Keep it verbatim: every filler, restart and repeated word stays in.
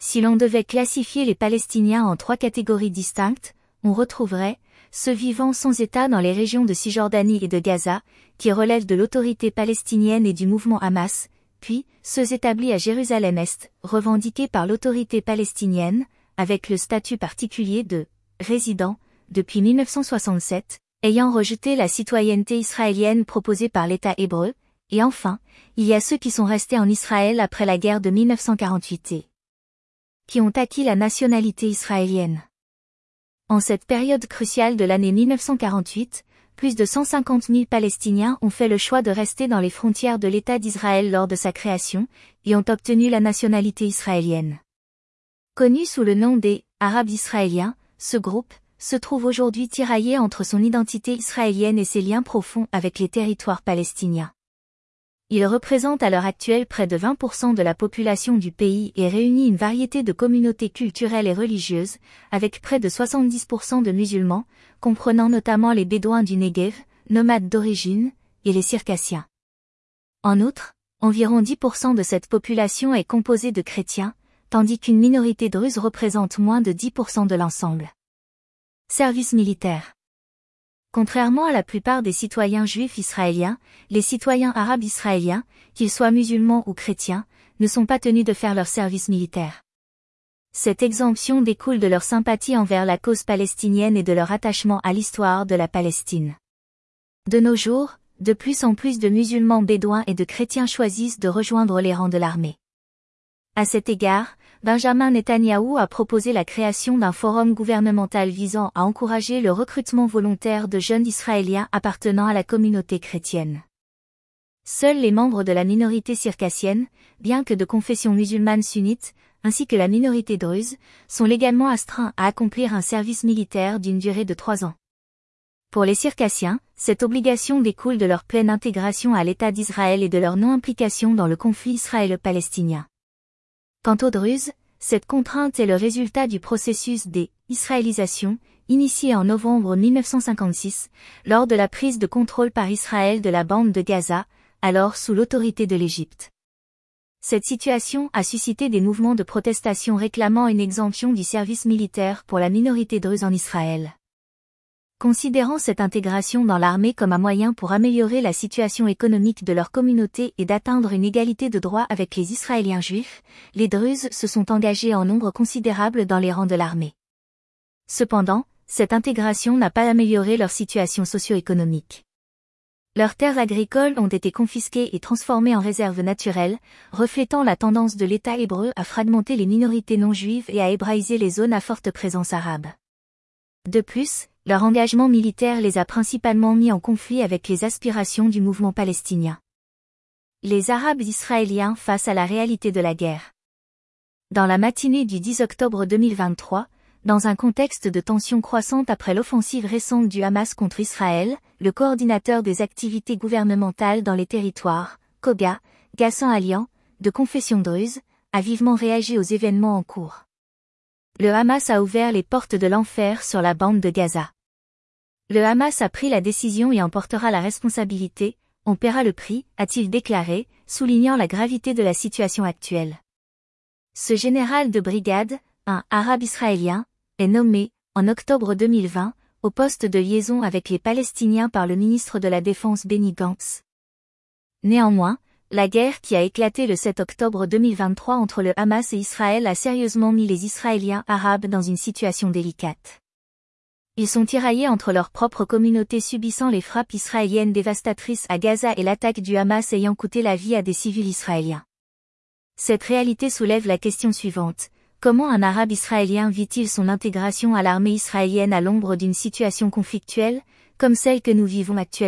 Si l'on devait classifier les Palestiniens en trois catégories distinctes, on retrouverait ceux vivant sans État dans les régions de Cisjordanie et de Gaza, qui relèvent de l'autorité palestinienne et du mouvement Hamas, puis ceux établis à Jérusalem-Est, revendiqués par l'autorité palestinienne, avec le statut particulier de résident depuis mille neuf cent soixante-sept, ayant rejeté la citoyenneté israélienne proposée par l'État hébreu, et enfin, il y a ceux qui sont restés en Israël après la guerre de mille neuf cent quarante-huit et qui ont acquis la nationalité israélienne. En cette période cruciale de l'année mille neuf cent quarante-huit, plus de cent cinquante mille Palestiniens ont fait le choix de rester dans les frontières de l'État d'Israël lors de sa création, et ont obtenu la nationalité israélienne. Connu sous le nom des Arabes israéliens, ce groupe se trouve aujourd'hui tiraillé entre son identité israélienne et ses liens profonds avec les territoires palestiniens. Il représente à l'heure actuelle près de vingt pour cent de la population du pays et réunit une variété de communautés culturelles et religieuses, avec près de soixante-dix pour cent de musulmans, comprenant notamment les Bédouins du Negev, nomades d'origine, et les Circassiens. En outre, environ dix pour cent de cette population est composée de chrétiens, tandis qu'une minorité druze représente moins de dix pour cent de l'ensemble. Service militaire. Contrairement à la plupart des citoyens juifs israéliens, les citoyens arabes israéliens, qu'ils soient musulmans ou chrétiens, ne sont pas tenus de faire leur service militaire. Cette exemption découle de leur sympathie envers la cause palestinienne et de leur attachement à l'histoire de la Palestine. De nos jours, de plus en plus de musulmans bédouins et de chrétiens choisissent de rejoindre les rangs de l'armée. À cet égard, Benjamin Netanyahou a proposé la création d'un forum gouvernemental visant à encourager le recrutement volontaire de jeunes Israéliens appartenant à la communauté chrétienne. Seuls les membres de la minorité circassienne, bien que de confession musulmane sunnite, ainsi que la minorité druze, sont légalement astreints à accomplir un service militaire d'une durée de trois ans. Pour les Circassiens, cette obligation découle de leur pleine intégration à l'État d'Israël et de leur non-implication dans le conflit israélo-palestinien. Quant aux Druzes, cette contrainte est le résultat du processus des israélisations, initié en novembre mille neuf cent cinquante-six, lors de la prise de contrôle par Israël de la bande de Gaza, alors sous l'autorité de l'Égypte. Cette situation a suscité des mouvements de protestation réclamant une exemption du service militaire pour la minorité druze en Israël. Considérant cette intégration dans l'armée comme un moyen pour améliorer la situation économique de leur communauté et d'atteindre une égalité de droits avec les Israéliens juifs, les Druzes se sont engagés en nombre considérable dans les rangs de l'armée. Cependant, cette intégration n'a pas amélioré leur situation socio-économique. Leurs terres agricoles ont été confisquées et transformées en réserves naturelles, reflétant la tendance de l'État hébreu à fragmenter les minorités non juives et à hébraïser les zones à forte présence arabe. De plus, leur engagement militaire les a principalement mis en conflit avec les aspirations du mouvement palestinien. Les Arabes israéliens face à la réalité de la guerre. Dans la matinée du dix octobre deux mille vingt-trois, dans un contexte de tensions croissantes après l'offensive récente du Hamas contre Israël, le coordinateur des activités gouvernementales dans les territoires, Koga, Ghassan Alian, de confession druze, a vivement réagi aux événements en cours. Le Hamas a ouvert les portes de l'enfer sur la bande de Gaza. Le Hamas a pris la décision et en portera la responsabilité, on paiera le prix, a-t-il déclaré, soulignant la gravité de la situation actuelle. Ce général de brigade, un arabe israélien, est nommé, en octobre deux mille vingt, au poste de liaison avec les Palestiniens par le ministre de la Défense Benny Gantz. Néanmoins, la guerre qui a éclaté le sept octobre deux mille vingt-trois entre le Hamas et Israël a sérieusement mis les Israéliens arabes dans une situation délicate. Ils sont tiraillés entre leur propre communauté subissant les frappes israéliennes dévastatrices à Gaza et l'attaque du Hamas ayant coûté la vie à des civils israéliens. Cette réalité soulève la question suivante. Comment un arabe israélien vit-il son intégration à l'armée israélienne à l'ombre d'une situation conflictuelle, comme celle que nous vivons actuellement ?